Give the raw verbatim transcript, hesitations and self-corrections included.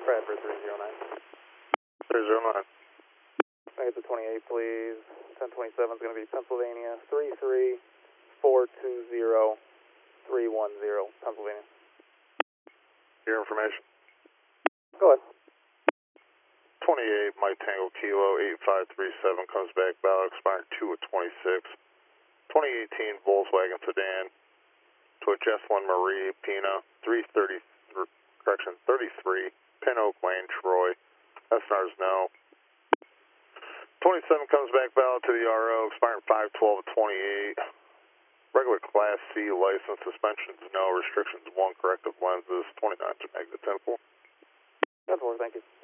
Bradford three zero nine. three zero nine. Can I get the twenty-eight, please? ten twenty-seven is going to be Pennsylvania, three three four two zero three one zero, Pennsylvania. Your information. Go ahead. twenty-eight, Mike Tango Kilo, eight five three seven, comes back, ballot expiring two of twenty-six. twenty eighteen Volkswagen sedan to a Jesslyn Marie Pina, three thirty, correction, thirty-three, Pin Oak Lane, Troy. S N Rs no. twenty-seven comes back, ballot to the R O, expiring five twelve of twenty-eight. Regular Class C license, suspensions no, restrictions one, corrective lenses, twenty-nine to Magna ten four. ten four, thank you.